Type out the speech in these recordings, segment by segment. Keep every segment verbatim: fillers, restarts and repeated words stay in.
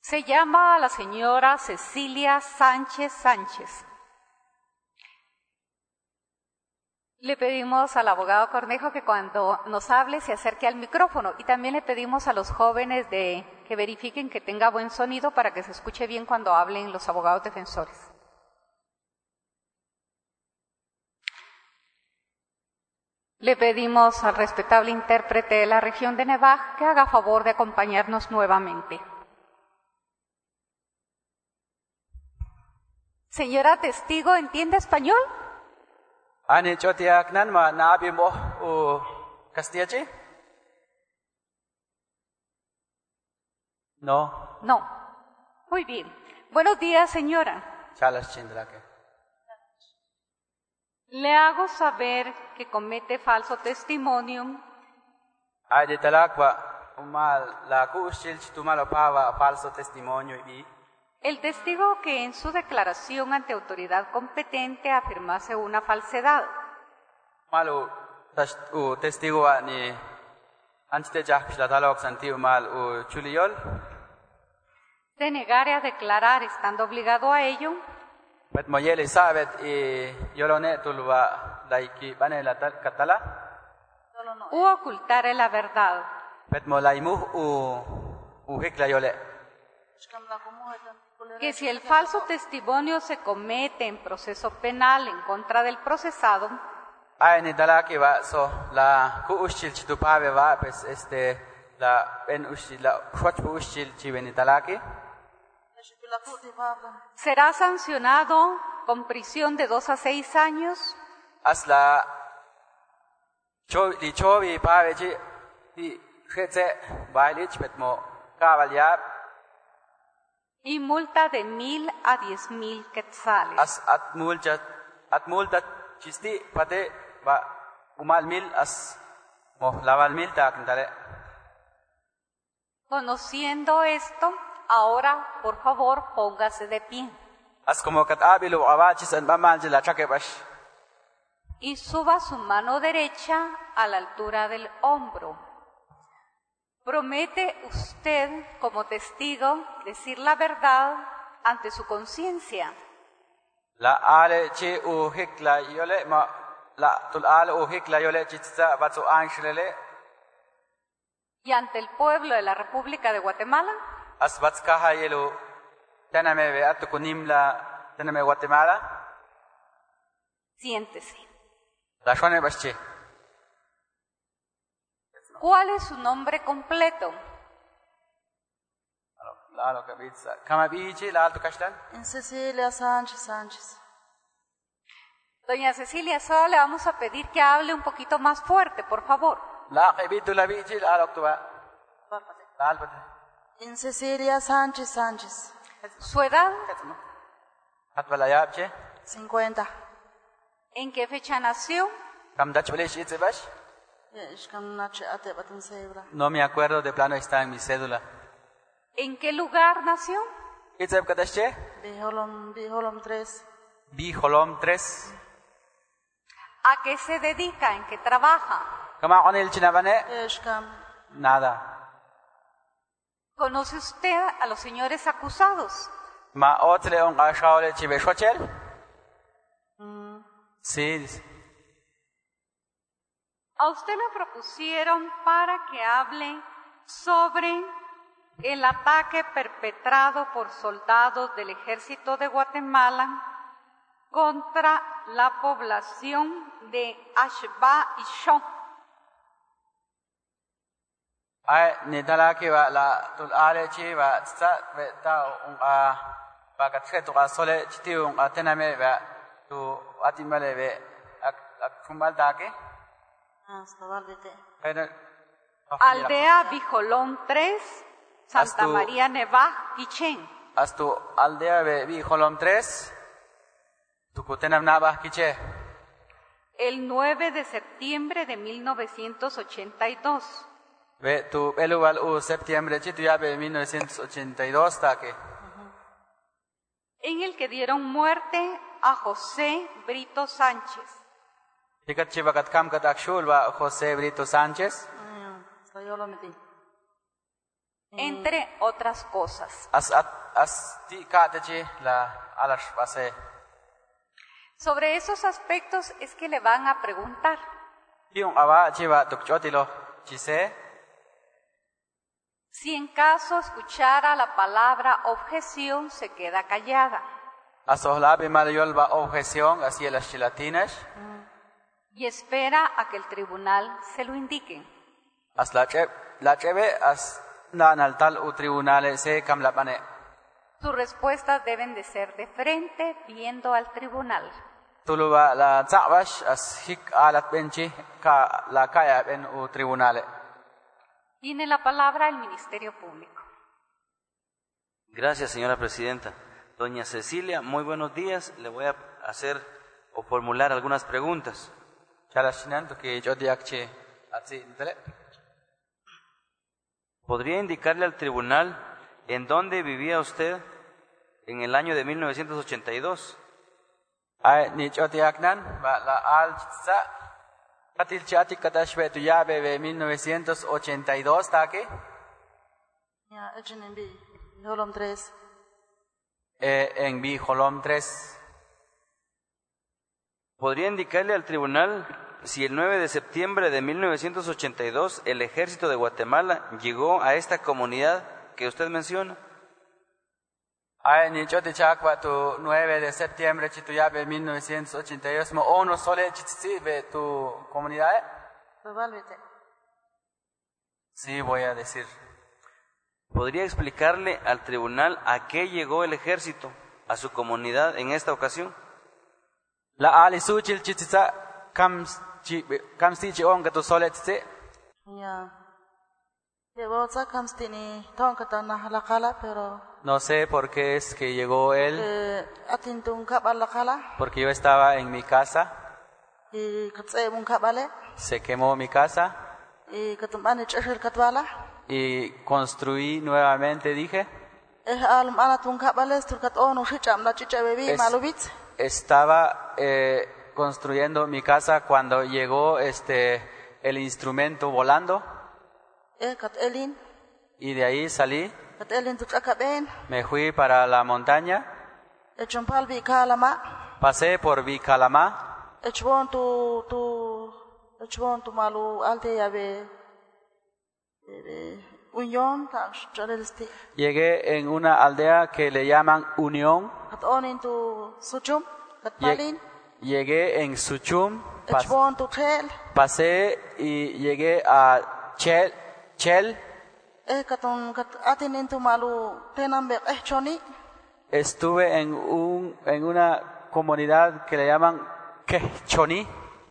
Se llama a la señora Cecilia Sánchez Sánchez. Le pedimos al abogado Cornejo que cuando nos hable se acerque al micrófono y también le pedimos a los jóvenes de que verifiquen que tenga buen sonido para que se escuche bien cuando hablen los abogados defensores. Le pedimos al respetable intérprete de la región de Nevaj que haga favor de acompañarnos nuevamente. Señora testigo, ¿entiende español? Ani chotiak nan ma nabi mo u Castillachi? No. No. Muy bien. Buenos días, señora. Chalas chindrake. Le hago saber que comete falso testimonio. Ay de talakwa umal la kushil chitumalo pava falso testimonio y El testigo que en su declaración ante autoridad competente afirmase una falsedad. Malu u testigo ni antes ya la talok santi mal u chuliol. Se negare a declarar estando obligado a ello. Bet moyele sabet y yolone tulwa laiki bane la tal katala. U ocultare la verdad. Bet molaimu u u hikla yole. Que si el falso testimonio se comete en proceso penal en contra del procesado, ay ni talaki va so la ku ushil chitupave va pues este la ben ushil la fuach ushil chiveni talaki será sancionado con prisión de dos a seis años. Asla cho di chovi pave chi di khetse bailich betmo kavalia Y multa de mil a diez mil quetzales. as at multa at multa chisti pate ba umal mil as mo laval mil ta kintale. Conociendo esto, ahora, por favor, póngase de pie. As como kat abilu awachis an bamanji la chakebash. Y suba su mano derecha a la altura del hombro. ¿Promete usted, como testigo, decir la verdad ante su conciencia? La ale chi u hikla yole ma la tul ale u hikla yole chitsa batsu anshlele Y ante el pueblo de la República de Guatemala, as batska hayelu taname ve atukunimla taname Guatemala siéntese. la shone baschi. ¿Cuál es su nombre completo? La lo kabitsa kama bichi la alto kashtan En Cecilia Sánchez Sánchez. Doña Cecilia, solo le vamos a pedir que hable un poquito más fuerte, por favor. la kabitu la bichi la alto la alto En Cecilia Sánchez Sánchez. ¿Su edad? atwala yapche cincuenta. ¿En qué fecha nació? kam dach bale shi tsebash. No me acuerdo, de plano está en mi cédula. ¿En qué lugar nació? Itzeb kadashche Bijolom, Bijolom tres. Bijolom tres. ¿A qué se dedica? ¿En qué trabaja? Kama onil chinabane Eshkam. nada. ¿Conoce usted a los señores acusados? Ma otle on ashaole chibe shochel. Sí. A usted le propusieron para que hable sobre el ataque perpetrado por soldados del Ejército de Guatemala contra la población de Ashba y Shon. Ay ni talaki va la tul ale chi va sta ve ta un a ba ka tre to asole chiti un atename va tu atimale ve ak kumbal dake. Aldea Bijolón tres, Santa Astu, María Nevaj, Quichén. Astu aldea ve Bijolom tres, tu kutenam nabah kiche. El nueve de septiembre de mil novecientos ochenta y dos. Ve tu eluval u septiembre chitu ya ve mil novecientos ochenta y dos take. En el que dieron muerte a José Brito Sánchez. Tikat chivakat kam katak shul va José Brito Sánchez. entre otras cosas. As at as ti katachi la alash base. Sobre esos aspectos es que le van a preguntar. Yung awa chiva tukchotilo chise. Si en caso escuchara la palabra objeción, se queda callada. Asohlabi malayolba objeción hacia las chilatinas. Y espera a que el tribunal se lo indique. As la cheb la chebe as na naltal u tribunale se kamlapane. Sus respuestas deben de ser de frente, viendo al tribunal. Tuluba la tsabash as hik alat benchi ka la kaya ben u tribunale. Tiene la palabra el Ministerio Público. Gracias, señora presidenta. Doña Cecilia, muy buenos días. Le voy a hacer o formular algunas preguntas. ¿Podría indicarle al tribunal en dónde vivía usted en el año de mil novecientos ochenta y dos? Ay, ni chotiaknan, ba la al sa katil chati katashwe tu ya bebe mil novecientos ochenta y dos take. Ya, echen en bi, holom tres. Eh, en bi holom tres. ¿Podría indicarle al tribunal si el nueve de septiembre de mil novecientos ochenta y dos el ejército de Guatemala llegó a esta comunidad que usted menciona? Ay, ni choti chakwa tu nueve de septiembre chitu ya bebe mil novecientos ochenta y dos mo ono sole chitsi be tu comunidad. Revuélvete. Sí, voy a decir. ¿Podría explicarle al tribunal a qué llegó el ejército a su comunidad en esta ocasión? La ali suchil chitsa kam chi kam si chi on tu sole chitsi. Ya. Llevo sakamstini tonkatana la kala, pero No sé por qué es que llegó él, eh atintung kabal la kala porque yo estaba en mi casa, y katse mun kabale se quemó mi casa y katumbani chashir katwala y construí nuevamente, dije. eh alum anatung kabale turkat onu shicham la chicha bebi Es- malubit Estaba eh, construyendo mi casa cuando llegó este el instrumento volando eh kat elin y de ahí salí, kat elin tu chakaben me fui para la montaña, e chompal bi kalama pasé por Vicalama, e chwon tu tu e chwon tu malu alte yabe eh union ta charelsti llegué en una aldea que le llaman Unión, kat onin tu suchum kat Lle- palin llegué en Suchum, e pas- chwon tu tel pasé y llegué a Chel, Chel, eh katun kat atinin tu malu tenambe eh choni estuve en un en una comunidad que le llaman Quechoni.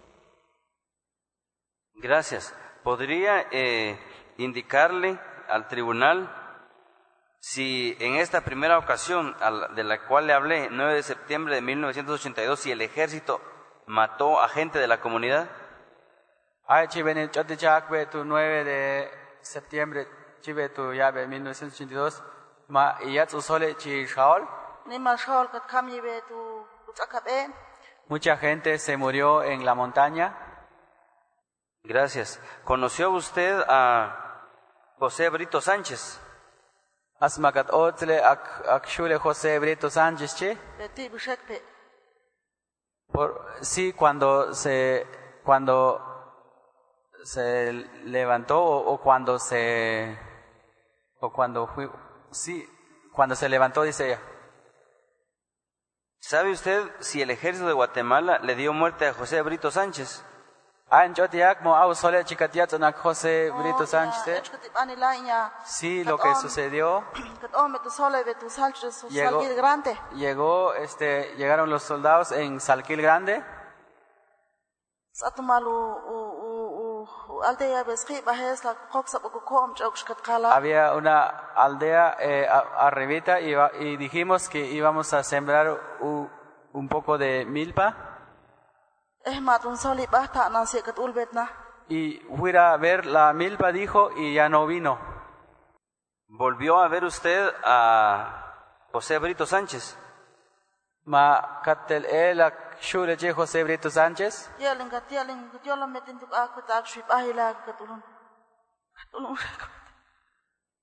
Gracias. ¿Podría eh, indicarle al tribunal si en esta primera ocasión a la- de la cual le hablé, nueve de septiembre de mil novecientos ochenta y dos, si el ejército mató a gente de la comunidad? Ay, chiven chotichakbe tu nueve de septiembre, chive tu yabe mil novecientos ochenta y dos, ma iyatsu sole chi shaol. ni mal shol kat kam yibe tu tu chakaben Mucha gente se murió en la montaña. Gracias. ¿Conoció usted a José Brito Sánchez? Asmakat otle ak akshule José Brito Sánchez che. beti bishekpe Por sí, cuando se cuando se levantó o, o cuando se o cuando fui sí, cuando se levantó dice ella. ¿Sabe usted si el ejército de Guatemala le dio muerte a José Brito Sánchez? An chotiak mo au sole chikatiatsanak José Brito Sánchez. eh. echkati anila inya Sí, lo que sucedió, kat on me tu sole be tu salche su Llegó- salgil grande llegó, este, llegaron los soldados en Salquil Grande, satu malu u u u alte yabe skhi bahes la koksa bu kom chok kat kala había una aldea eh, a- arribita y, va- y dijimos que íbamos a sembrar u- un poco de milpa eh matun soli bahta na se kat ulbetna y fui a ver la milpa, dijo, y ya no vino. ¿Volvió a ver usted a José Brito Sánchez? Ma katel el shule che José Brito Sánchez. yeling kat yeling kat yolam metin tu ak tak ship ahila kat ulun kat ulun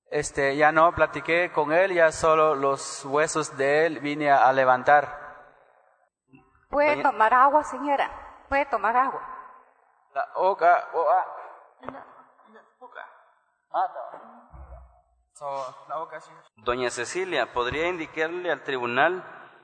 Este, ya no platiqué con él, ya solo los huesos de él vine a, a levantar. ¿Puede Doña- tomar agua, señora? ¿Puede tomar agua? La oca, oa. So, la oca, sí. Doña Cecilia, ¿podría indicarle al tribunal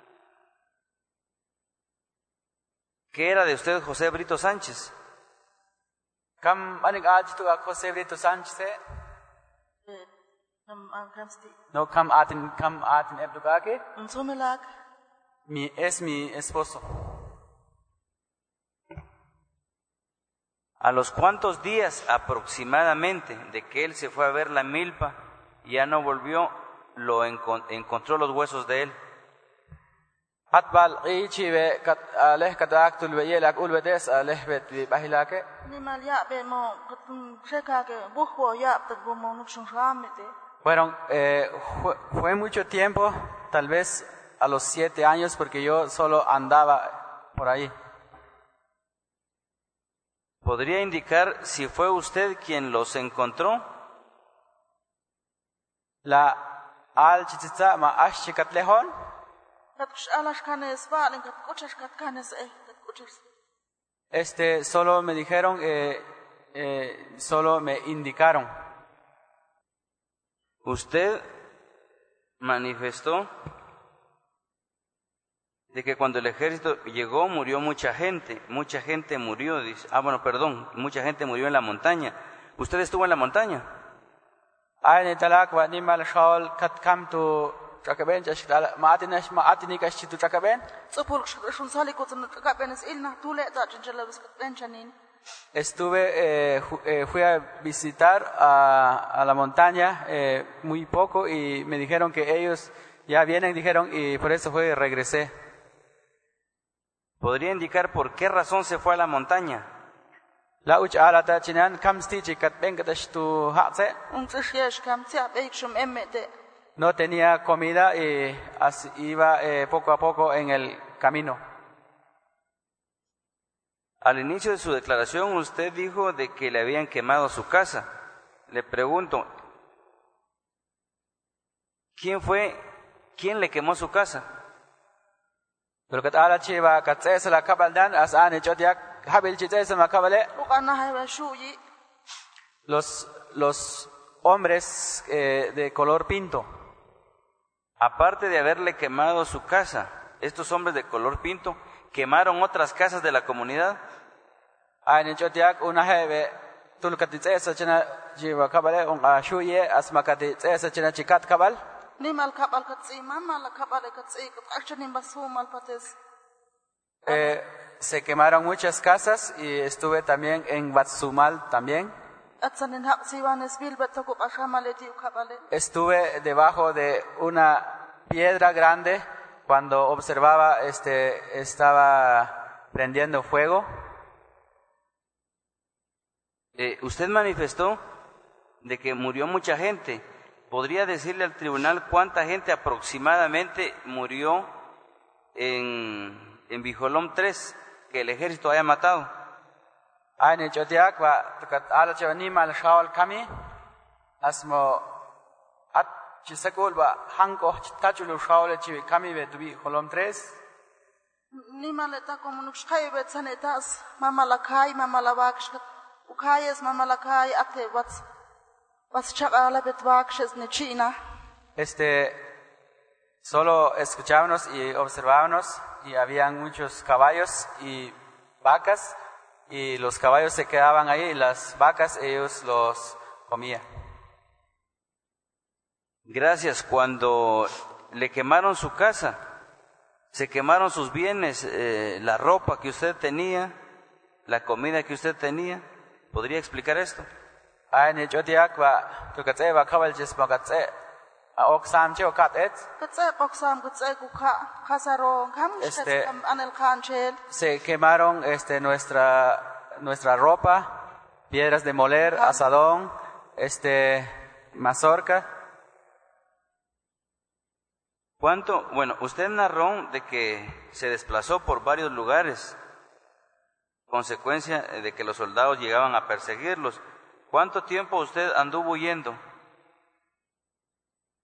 qué era de usted José Brito Sánchez? Kam aning aji tu ako Jose Brito Sánchez. Eh, nam ang kamsti. No kam atin kam atin ebdugake. Un sumilag. Mi es mi esposo. ¿A los cuántos días aproximadamente de que él se fue a ver la milpa y ya no volvió, lo encon- encontró los huesos de él? Atbal ichi ve kat aleh katak tul ve yelak ul vedes aleh vet vi bahilake. Ni mal ya be mo katun cheka ke buho ya tat bo mo nuk shung ramete. Fueron, eh, fue, fue mucho tiempo, tal vez a los siete años, porque yo solo andaba por ahí. ¿Podría indicar si fue usted quien los encontró? La al chichitsa ma ash katlehon. Kat kush alash kanes ba len kat kuchash kat kanes eh kat kuchash. Este, solo me dijeron, eh, eh, solo me indicaron. Usted manifestó de que cuando el ejército llegó murió mucha gente, mucha gente murió, dice, ah bueno, perdón, mucha gente murió en la montaña. ¿Usted estuvo en la montaña? Ay talak wa nimal shawl kat kam tu chakaben chash ma atinash ma atinikas chitu chakaben. Tsupul shun sali kutun ka benes ilna tule ta chinjala bis kat benchanin. Estuve, eh, ju- eh, fui a visitar a, a la montaña eh, muy poco y me dijeron que ellos ya vienen, dijeron, y por eso fue y regresé. ¿Podría indicar por qué razón se fue a la montaña? La uch alata chinan kam stichi kat benkatash tu hatse. Un tshiyesh kam tia beik shum emmete. No tenía comida y así iba eh, poco a poco en el camino. Al inicio de su declaración usted dijo de que le habían quemado su casa. Le pregunto, ¿quién fue, quién le quemó su casa? Pero kat ala chiva kat se la kabaldan as ane chotiak habil chitse ma kabale. Ukana haywa shuyi. Los los hombres eh, de color pinto. Aparte de haberle quemado su casa, estos hombres de color pinto quemaron otras casas de la comunidad. Ane chotiak una hebe tul kat tse chana jiva kabale un ashuye asma kat tse chana chikat kabal. Ni mal kapal kat si mama la kapal kat si kat action basu mal pates. Eh, se quemaron muchas casas y estuve también en Batsumal también. Atsanin hak siwanes bil batakup ashamaleti ukapale. Estuve debajo de una piedra grande cuando observaba este estaba prendiendo fuego. Eh, usted manifestó de que murió mucha gente. ¿Podría decirle al tribunal cuánta gente aproximadamente murió en, en Bijolom tres que el ejército haya matado? Ane chotiak wa tukat ala chawani mal shawal kami asmo at chisakul ba hanko tachulu shawal chi kami be tubi holom tres. Ni mal eta komunuk shkai betsane tas mama la kai mama la baksh ukayes mama la kai ate wats was chabala bet bakshes ne china. Este solo escuchábamos y observábamos y habían muchos caballos y vacas. Y los caballos se quedaban ahí y las vacas ellos los comían. Gracias. Cuando le quemaron su casa, se quemaron sus bienes, eh, la ropa que usted tenía, la comida que usted tenía. ¿Podría explicar esto? Ay, yo te aqua, tu que va cabal jes magatse, a oxam che okatet. Katse boksam katse kuka khasaro kam Este- kam anel khan chel. Se quemaron este nuestra nuestra ropa, piedras de moler, asadón, este mazorca. ¿Cuánto? Bueno, usted narró de que se desplazó por varios lugares, consecuencia de que los soldados llegaban a perseguirlos. ¿Cuánto tiempo usted anduvo huyendo?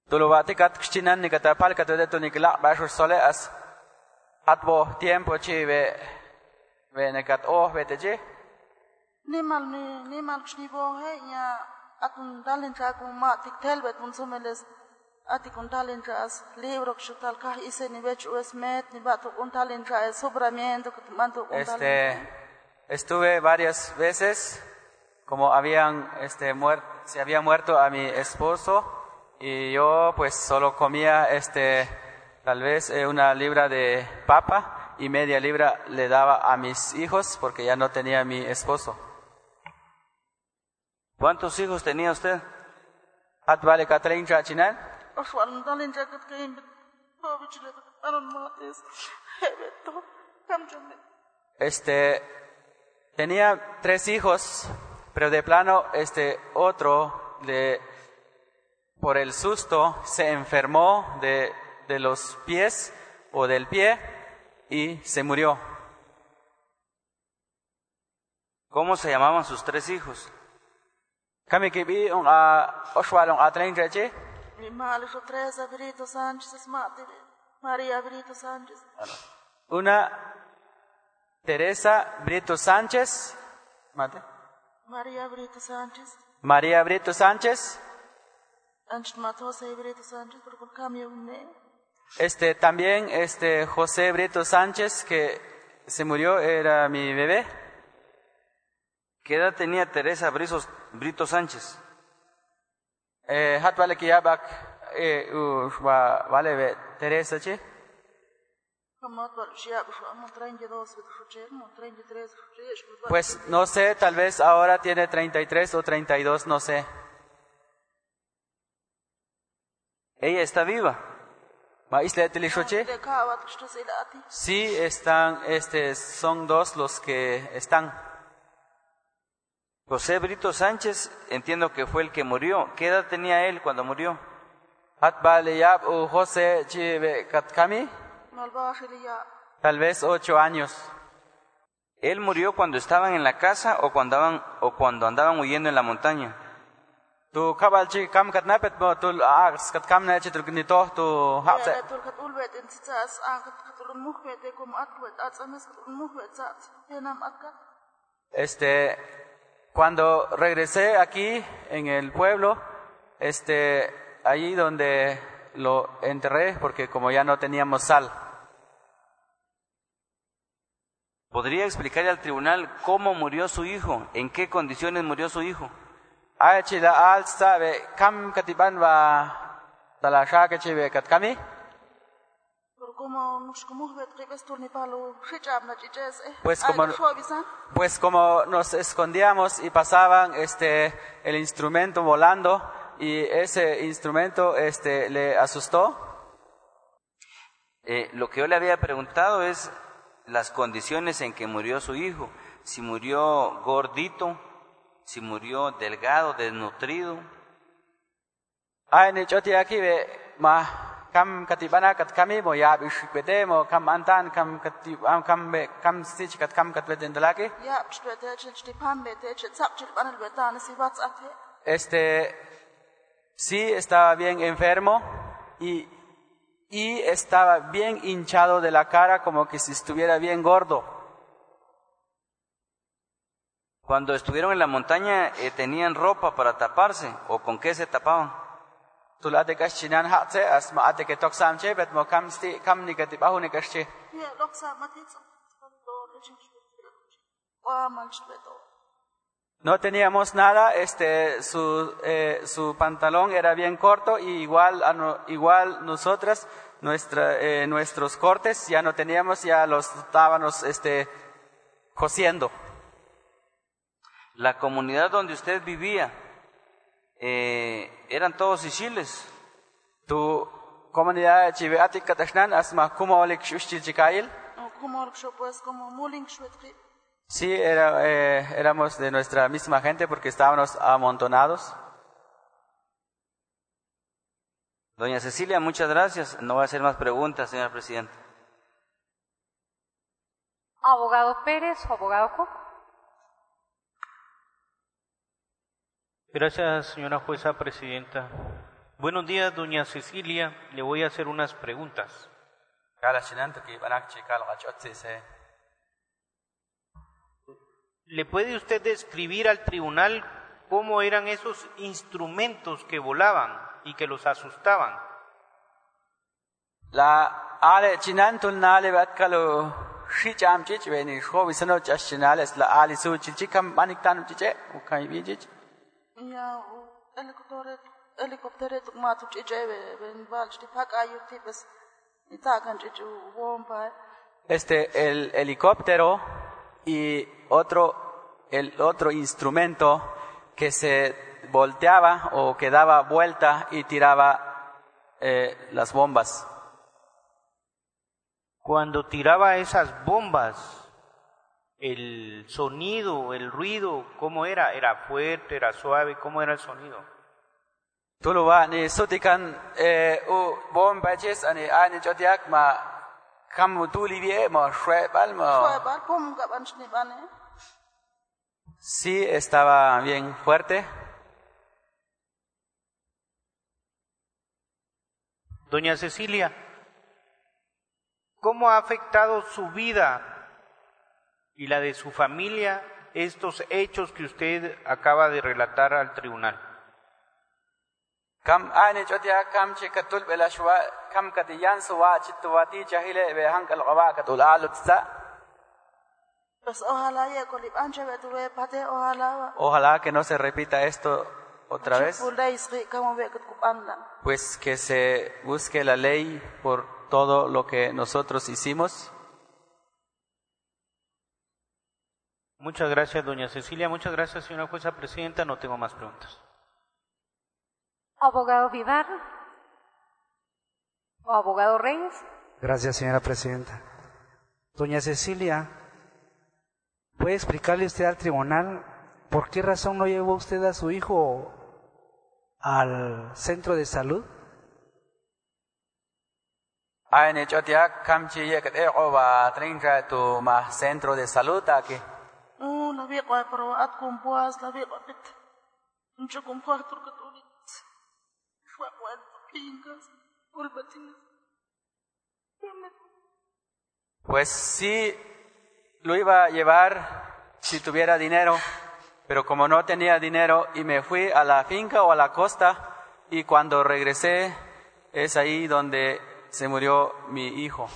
Tulubati kat kchinan ni katapal katode tu nikla bashur sole as atbo tiempo chi ve ve nekat oh veteje. Nimal ni nimal kshni bohe ya atun dalin tra ko ma tik telbet mun someles ati kun talin tra as libro kshutal ka ise ni vech us met ni batu kun talin tra es sobramiento que manto kun Este estuve varias veces como habían este muerto se había muerto a mi esposo y yo pues solo comía este tal vez eh, una libra de papa y media libra le daba a mis hijos porque ya no tenía mi esposo. ¿Cuántos hijos tenía usted? At vale Catherine Chachinan. Oswal dalin tra kat kaim to bichile anon mates hebeto kamjome. Este tenía tres hijos, pero de plano este otro de por el susto se enfermó de de los pies o del pie y se murió. ¿Cómo se llamaban sus tres hijos? Kami kibi ong a Oswal ong atling treche. Mi mali so Teresa Brito Sánchez mate María Brito Sánchez. Una Teresa Brito Sánchez, mate. María Brito Sánchez. María Brito Sánchez. Anch Matose Brito Sánchez por con cambio ne. Este también este José Brito Sánchez que se murió era mi bebé. ¿Qué edad tenía Teresa Brito, Brito Sánchez? Eh hat vale kiyabak eh u vale ve Teresa che. Como por ya mo treinta y dos mo treinta y tres. Pues no sé, tal vez ahora tiene treinta y tres o treinta y dos, no sé. ¿Ella está viva? Ma isle telishoche. Sí, están este son dos los que están. José Brito Sánchez, entiendo que fue el que murió. ¿Qué edad tenía él cuando murió? Hat vale yab u José chive katkami. Tal vez ocho años. ¿Él murió cuando estaban en la casa o cuando andaban, o cuando andaban huyendo en la montaña? Tu kabalchi kam katnapet bo tul ars katkam na chitul gnito tu hapse. Tul katul vet in tsas an katul mukhvet kom atwet atsames katul mukhvet tsat enam akka. Este cuando regresé aquí en el pueblo, este allí donde lo enterré porque como ya no teníamos sal. ¿Podría explicarle al tribunal cómo murió su hijo? ¿En qué condiciones murió su hijo? Ay chila al sabe kam katiban va talasha que chive katkami. Pues como pues como nos escondíamos y pasaban este el instrumento volando y ese instrumento este le asustó. Eh, lo que yo le había preguntado es las condiciones en que murió su hijo, si murió gordito, si murió delgado, desnutrido. Ay ni choti aquí ve ma kam katibana kat kami mo ya bishpete mo kam antan kam katib am kam be kam stitch kat kam kat beten dalake. Ya bishpete chti pambe te chap chil banal betan si what's up. Este sí estaba bien enfermo y y estaba bien hinchado de la cara como que si estuviera bien gordo. Cuando estuvieron en la montaña, eh, ¿tenían ropa para taparse o con qué se tapaban? Tulate kashinan hatse asma ate ke toksam che bet mo kam sti kam negative ahu ne kashe. Ya loksa matit wa malchbeto. No teníamos nada, este su eh, su pantalón era bien corto y igual a no, igual nosotras nuestra eh, nuestros cortes ya no teníamos, ya los estábamos este cosiendo. La comunidad donde usted vivía eh, eran todos sisiles. Tu comunidad chiveati katashnan asma como olik shushti chikail. Como olik pues como muling shwetri. Sí, era, eh, éramos de nuestra misma gente porque estábamos amontonados. Doña Cecilia, muchas gracias. No voy a hacer más preguntas, señor presidente. Abogado Pérez o abogado Cook. Gracias, señora jueza presidenta. Buenos días, doña Cecilia. Le voy a hacer unas preguntas. Kala chinan to ki banak chi kala gachotsi se. ¿Le puede usted describir al tribunal cómo eran esos instrumentos que volaban y que los asustaban? La ale chinan tul nale bat kalo shi cham chi chi ni sho visano chas chinales la ali su chi chi kam manik tan chi che ukai bi chi. Ya helicopter helicopter tuk ma tu chebe ben val sti pak ayu tipes ita kan chi bomba. Este el helicóptero y otro el otro instrumento que se volteaba o que daba vuelta y tiraba eh, las bombas. Cuando tiraba esas bombas, el sonido, el ruido, ¿cómo era? ¿Era fuerte, era suave? ¿Cómo era el sonido? Tuluwa ni sutikan eh, u bomba ches ani ani chotiak ma kamu tuli vie mo shwe bal mo. Shwe bal pum ga ban shni bane. Sí, estaba bien fuerte. Doña Cecilia, ¿cómo ha afectado su vida y la de su familia estos hechos que usted acaba de relatar al tribunal? Kam ani chotia kam chi katul bela shwa kam katiyan suwa chitwati chahile be hankal qawa katul alutsa. Pues ojalá ye kolip anche betuwe pate ojalá. Ojalá que no se repita esto otra vez. Pues que se busque la ley por todo lo que nosotros hicimos. Muchas gracias, doña Cecilia. Muchas gracias, señora jueza presidenta. No tengo más preguntas. Abogado Vivar o abogado Reyes. Gracias, señora presidenta. Doña Cecilia, ¿puede explicarle usted al tribunal por qué razón no llevó usted a su hijo al centro de salud? Ay, chotia kamchi ye kate oba trinca tu ma centro de salud aquí. Oh, la vi kwa pro at kumpuas, la vi kwa pit. Uncho kumpuas turkatulit. Fue bueno, pingas, ulbatines. Pues sí, lo iba a llevar si tuviera dinero, pero como no tenía dinero y me fui a la finca o a la costa y cuando regresé es ahí donde se murió mi hijo.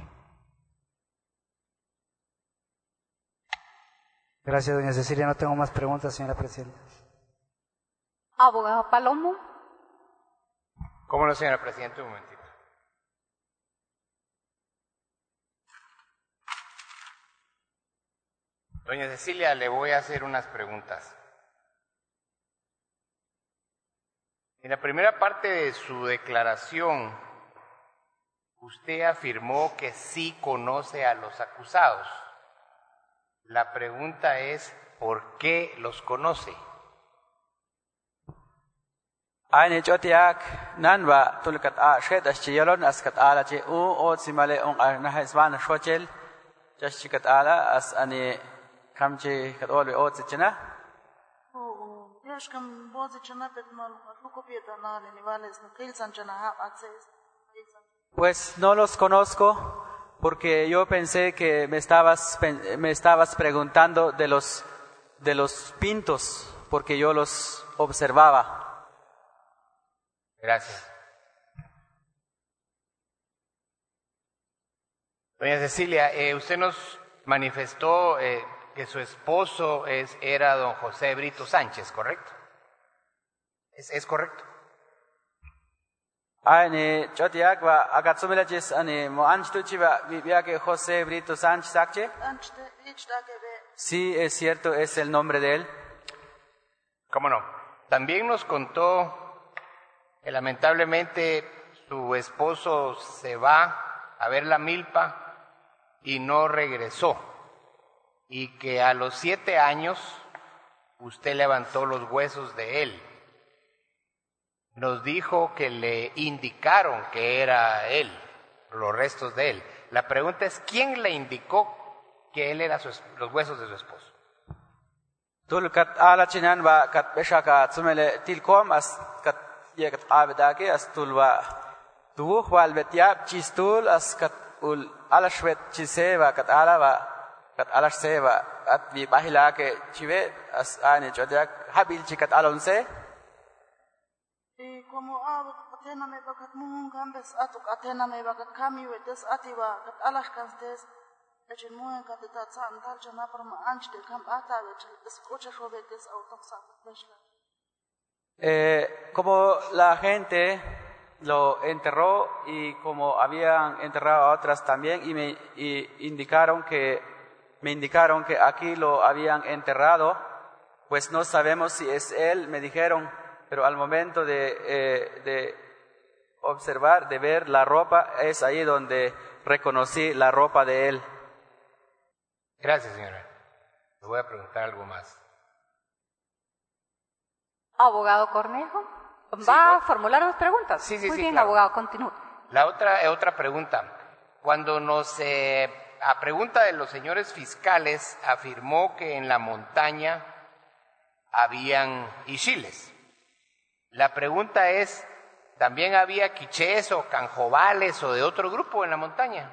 Gracias, doña Cecilia. No tengo más preguntas, señora presidenta. Abogado Palomo. ¿Cómo no, señora presidenta? Un momentito. Doña Cecilia, le voy a hacer unas preguntas. En la primera parte de su declaración, usted afirmó que sí conoce a los acusados. La pregunta es, ¿por qué los conoce? Ay, chotiak nanba tulkat a shed aschiyalon askat ala che u o simale on nahesban shochel jaschikat ala as ani kamche katolwe o tsichina. Oh, yash kam bozi chana pet mal luko pieta na le nivales no kilsan chana ha access. Pues no los conozco porque yo pensé que me estabas me estabas preguntando de los de los pintos porque yo los observaba. Gracias. Doña Cecilia, eh, usted nos manifestó eh, que su esposo es, era don José Brito Sánchez, ¿correcto? ¿Es, es correcto? Ani chotiak va agatsumela ches ani mo anchtu chiva vivía que José Brito Sánchez sache. Sí, es cierto, es el nombre de él. ¿Cómo no? También nos contó que lamentablemente su esposo se va a ver la milpa y no regresó, y que a los siete años usted levantó los huesos de él. Nos dijo que le indicaron que era él, los restos de él. La pregunta es, ¿quién le indicó que él era su, los huesos de su esposo? Tul kat ala chinan va kat besha ka tsumele tilkom as kat yekat abedake as tulwa tuh wal betiap chistul as kat ul alashwet chiseva kat alava kat alashseva at vi bahila ke chive as ani chodiak habil chikat alonse Y como abot atena me bagat mung gambes atuk atena me bagat kami wedes atiwa kat alas kanstes echin mung kat tat san tal jana par ma anch de kam ata wech escucha robetes autoxa beshla. Eh, como la gente lo enterró y como habían enterrado a otras también y me y indicaron que me indicaron que aquí lo habían enterrado, pues no sabemos si es él, me dijeron, pero al momento de, eh, de observar, de ver la ropa, es ahí donde reconocí la ropa de él. Gracias, señora. Le voy a preguntar algo más. Abogado Cornejo, ¿va Sí, a bueno. formular las preguntas? Sí, sí, Muy sí, bien, claro. abogado, continúe. La otra, eh, otra pregunta. Cuando nos, eh, a pregunta de los señores fiscales, afirmó que en la montaña habían ishiles. La pregunta es, ¿también había quichés o canjobales o de otro grupo en la montaña?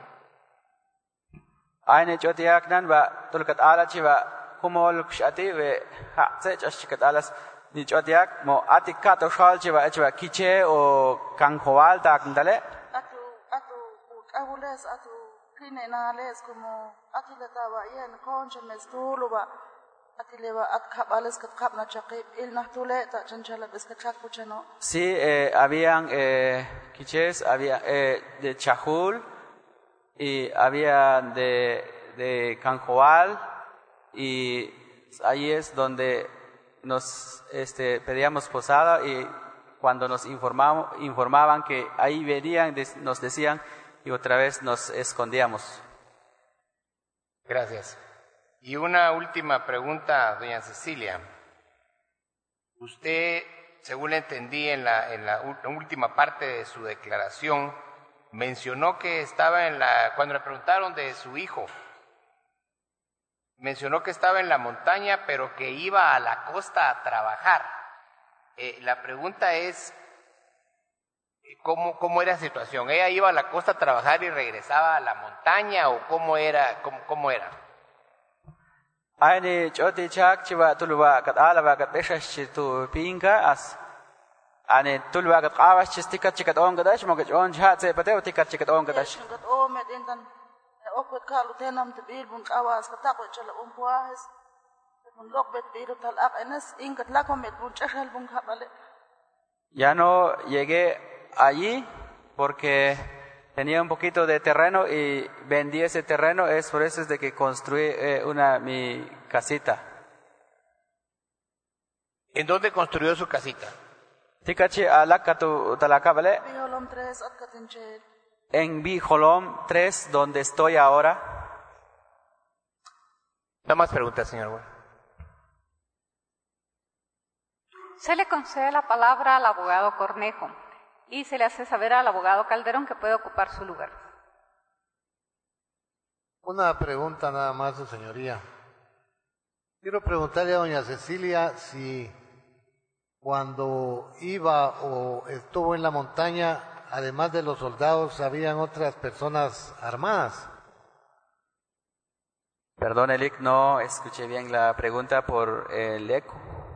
Aine chotiak nan ba tulkat ala chiva kumol kshati ve ha se chashikat alas ni chotiak mo atika to shal chiva chiva kiche o kanjoal tak ndale Atu atu abules atu kine nales como atileta ba yen konche mestulu ba atileba at kabales kat kabna chaqib il nahtule ta chanchala bes kat chakucheno. sí eh, habían eh, kiches había eh, de chajul y había de de canjoal y ahí es donde nos este, pedíamos posada y cuando nos informaban, informaban que ahí venían, nos decían y otra vez nos escondíamos. Gracias. Y una última pregunta, doña Cecilia. Usted, según le entendí en la, en la última parte de su declaración, mencionó que estaba en la, cuando le preguntaron de su hijo, mencionó que estaba en la montaña, pero que iba a la costa a trabajar. Eh, la pregunta es, ¿cómo, ¿cómo era la situación? ¿Ella iba a la costa a trabajar y regresaba a la montaña o cómo era? Cómo, cómo era? Aini choti chak chiva tulwa kat alaba kat peshash chitu pinka as ane tulwa kat qawash chistikat chikat on gadash mo kat on chat se pateo tikat chikat on gadash. Kat o med intan okot kalu tenam tabil bun kawas katak chala umpuas bun lokbet biru tal ak enes ingat lakomet bun chashal bun kabale. Ya no llegué allí porque tenía un poquito de terreno y vendí ese terreno, es por eso es de que construí eh, una mi casita. ¿En dónde construyó su casita? Tikachi alakatu talakabale Biolom tres at katinchel. en Bijolom tres donde estoy ahora. No más preguntas, señor Güell. Se le concede la palabra al abogado Cornejo y se le hace saber al abogado Calderón que puede ocupar su lugar. Una pregunta nada más, su señoría. Quiero preguntarle a doña Cecilia si cuando iba o estuvo en la montaña, además de los soldados, habían otras personas armadas. Perdón, Elic, no escuché bien la pregunta por el eco.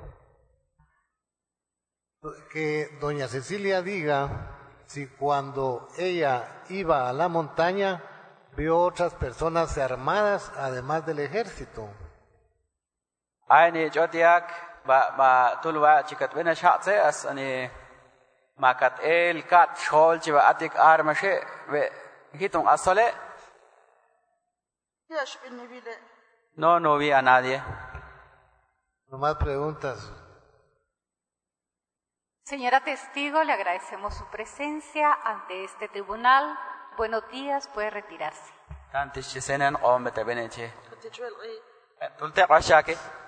Que doña Cecilia diga si cuando ella iba a la montaña vio otras personas armadas además del ejército. Aini chotiak ba ba tulwa chikat wena shatse as ani makat el kat shol chiba atik armashe ve hitung asole Yash binibile. no no vi a nadie. No más preguntas. Señora testigo, le agradecemos su presencia ante este tribunal. Buenos días, puede retirarse. Tantish senen om betabeneche. Katichwel. Tulte qashake.